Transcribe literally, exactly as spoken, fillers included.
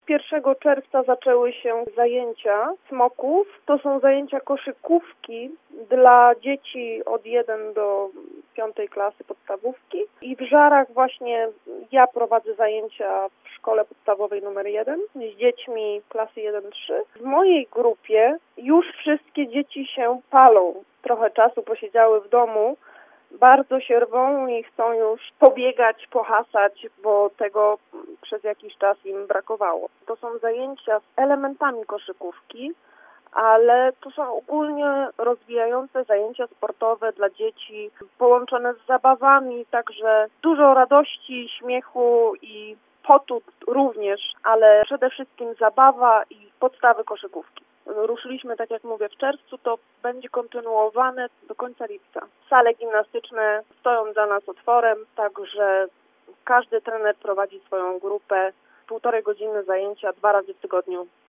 pierwszego czerwca zaczęły się zajęcia smoków. To są zajęcia koszykówki dla dzieci od jeden do piątej klasy podstawówki. I w Żarach właśnie ja prowadzę zajęcia w szkole podstawowej numer jeden z dziećmi klasy jeden trzy. W mojej grupie już wszystkie dzieci się palą. Trochę czasu posiedziały w domu. Bardzo się rwą i chcą już pobiegać, pohasać, bo tego przez jakiś czas im brakowało. To są zajęcia z elementami koszykówki, ale to są ogólnie rozwijające zajęcia sportowe dla dzieci, połączone z zabawami, także dużo radości, śmiechu i potu również, ale przede wszystkim zabawa i podstawy koszykówki. Ruszyliśmy, tak jak mówię, w czerwcu, to będzie kontynuowane do końca lipca. Sale gimnastyczne stoją za nas otworem, także każdy trener prowadzi swoją grupę, półtorej godziny zajęcia dwa razy w tygodniu.